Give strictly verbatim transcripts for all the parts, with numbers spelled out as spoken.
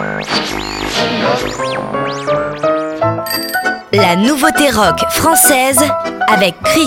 La nouveauté rock française avec Chris.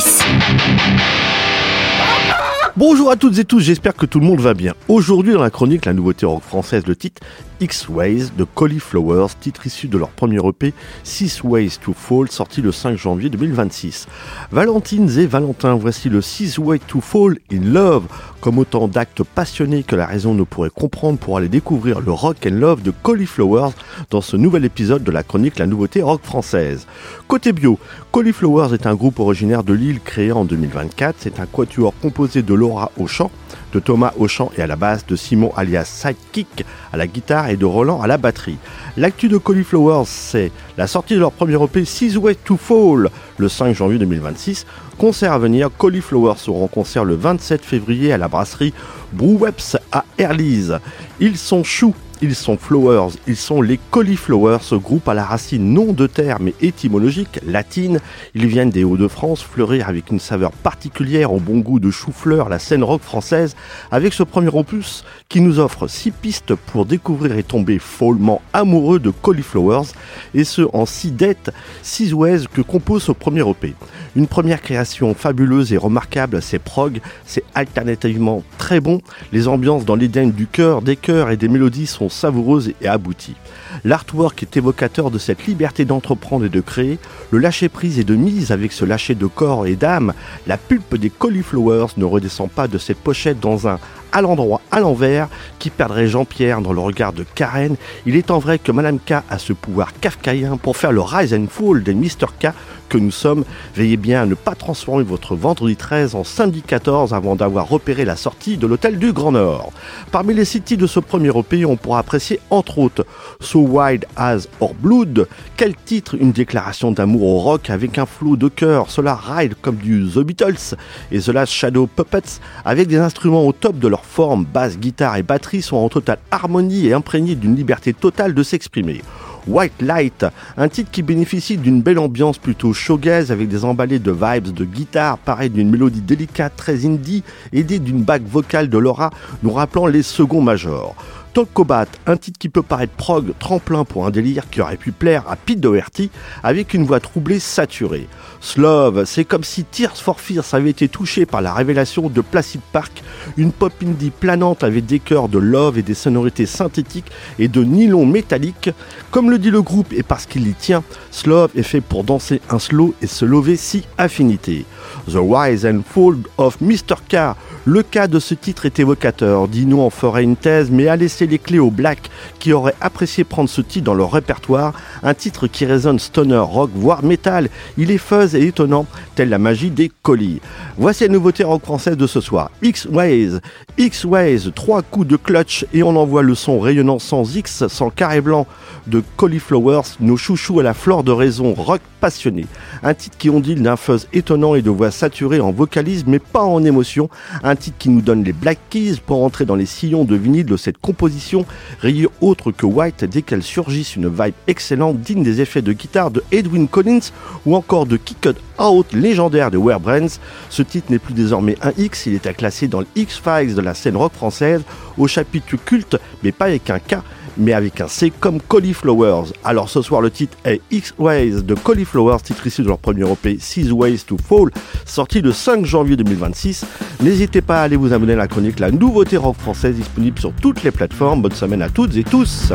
Bonjour à toutes et tous, j'espère que tout le monde va bien. Aujourd'hui dans la chronique La nouveauté rock française, le titre X-Ways de Cauliflowers, titre issu de leur premier E P Six Ways to Fall, sorti le cinq janvier deux mille vingt-six. Valentines et Valentin, voici le Six Ways to Fall in Love, comme autant d'actes passionnés que la raison ne pourrait comprendre pour aller découvrir le rock and love de Cauliflowers dans ce nouvel épisode de la chronique La nouveauté rock française. Côté bio, Cauliflowers est un groupe originaire de Lille créé en deux mille vingt-quatre. C'est un quatuor composé de Laura au chant, de Thomas au chant et à la basse, de Simon alias Sidekick à la guitare et de Roland à la batterie. L'actu de Cauliflowers, c'est la sortie de leur premier E P Six Ways to Fall le cinq janvier deux mille vingt-six. Concert à venir, Cauliflowers seront en concert le vingt-sept février à la brasserie Brewweps à Erlise. Ils sont choux. Ils sont Flowers, ils sont les Cauliflowers, ce groupe à la racine non de terre mais étymologique, latine. Ils viennent des Hauts-de-France, fleurir avec une saveur particulière au bon goût de chou-fleur la scène rock française, avec ce premier opus qui nous offre six pistes pour découvrir et tomber follement amoureux de Cauliflowers, et ce en six dettes, six ways que compose ce premier E P. Une première création fabuleuse et remarquable, c'est prog, c'est alternativement très bon, les ambiances dans l'Éden du cœur, des chœurs et des mélodies sont savoureuses et abouties. L'artwork est évocateur de cette liberté d'entreprendre et de créer, le lâcher-prise et de mise avec ce lâcher de corps et d'âme. La pulpe des Cauliflowers ne redescend pas de cette pochette dans un à l'endroit à l'envers qui perdrait Jean-Pierre dans le regard de Karen. Il est en vrai que Madame K a ce pouvoir kafkaïen pour faire le rise and fall des Mister K que nous sommes. Veillez bien à ne pas transformer votre vendredi treize en samedi quatorze avant d'avoir repéré la sortie de l'hôtel du Grand Nord. Parmi les six titres de ce premier E P, on pourra apprécier entre autres So Wild As Our Blood. Quel titre, une déclaration d'amour au rock avec un flot de cœur. Cela ride comme du The Beatles, et The Last Shadow Puppets avec des instruments au top de leur forme, basse, guitare et batterie sont en totale harmonie et imprégnés d'une liberté totale de s'exprimer. White Light, un titre qui bénéficie d'une belle ambiance plutôt shoegaze avec des emballés de vibes de guitare, pareil d'une mélodie délicate très indie, aidée d'une bague vocale de Laura nous rappelant les seconds majors. Talkobat, un titre qui peut paraître prog, tremplin pour un délire qui aurait pu plaire à Pete Doherty avec une voix troublée saturée. Slove, c'est comme si Tears for Fears avait été touché par la révélation de Placid Park, une pop indie planante avec des chœurs de love et des sonorités synthétiques et de nylon métallique. Comme le dit le groupe et parce qu'il y tient, Slove est fait pour danser un slow et se lever si affinité. The Rise and Fall of Mister K, le cas de ce titre est évocateur. Dino en ferait une thèse mais a laissé les clés aux Black qui auraient apprécié prendre ce titre dans leur répertoire, un titre qui résonne stoner, rock, voire métal. Il est fuzz et étonnant, telle la magie des colis. Voici la nouveauté rock française de ce soir, X-Ways. X-Ways, trois coups de clutch et on envoie le son rayonnant sans X, sans carré blanc de Cauliflowers, nos chouchous à la fleur de raison, rock passionné. Un titre qui ondule d'un fuzz étonnant et de voix saturée en vocalise mais pas en émotion. Un titre qui nous donne les Black Keys pour entrer dans les sillons de vinyle de cette composition, rayée autre que White dès qu'elle surgisse une vibe excellente digne des effets de guitare de Edwyn Collins ou encore de Kick It Out légendaire de Werebrand. Ce titre n'est plus désormais un X, il est à classer dans le X-Files de la scène rock française au chapitre culte mais pas avec un K mais avec un C comme Cauliflowers. Alors ce soir le titre est X-Ways de Cauliflowers, titre issu de leur premier E P Six Ways to Fall, sorti le cinq janvier deux mille vingt-six. N'hésitez pas à aller vous abonner à la chronique La nouveauté rock française, disponible sur toutes les plateformes. Bonne semaine à toutes et tous.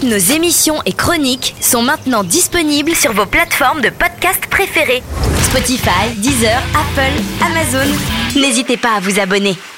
nos émissions et chroniques sont maintenant disponibles sur vos plateformes de podcast préférées. Spotify, Deezer, Apple, Amazon. N'hésitez pas à vous abonner.